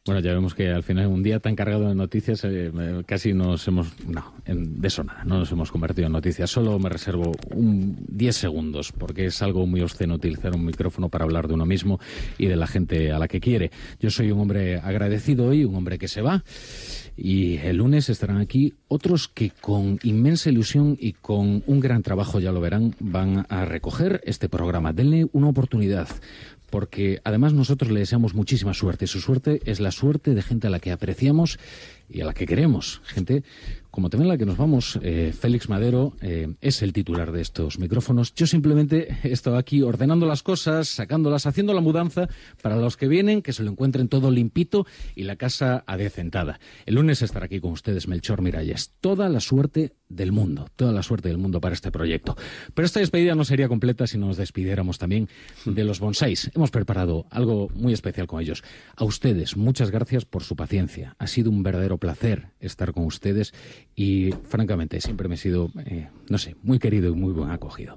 Bueno, ya vemos que al final un día tan cargado de noticias casi nos hemos... No, de eso nada, no nos hemos convertido en noticias. Solo me reservo 10 segundos, porque es algo muy obsceno utilizar un micrófono para hablar de uno mismo y de la gente a la que quiere. Yo soy un hombre agradecido hoy, un hombre que se va, y el lunes estarán aquí otros que con inmensa ilusión y con un gran trabajo, ya lo verán, van a recoger este programa. Denle una oportunidad, porque además nosotros le deseamos muchísima suerte. Su suerte es la suerte de gente a la que apreciamos y a la que queremos. Gente como también la que nos vamos. Félix Madero es el titular de estos micrófonos. Yo simplemente he estado aquí ordenando las cosas, sacándolas, haciendo la mudanza para los que vienen, que se lo encuentren todo limpito y la casa adecentada. El lunes estará aquí con ustedes Melchor Miralles. Toda la suerte del mundo para este proyecto. Pero esta despedida no sería completa si nos despidiéramos también de los bonsáis. Hemos preparado algo muy especial con ellos. A ustedes, muchas gracias por su paciencia. Ha sido un verdadero placer estar con ustedes y, francamente, siempre me he sido, muy querido y muy buen acogido.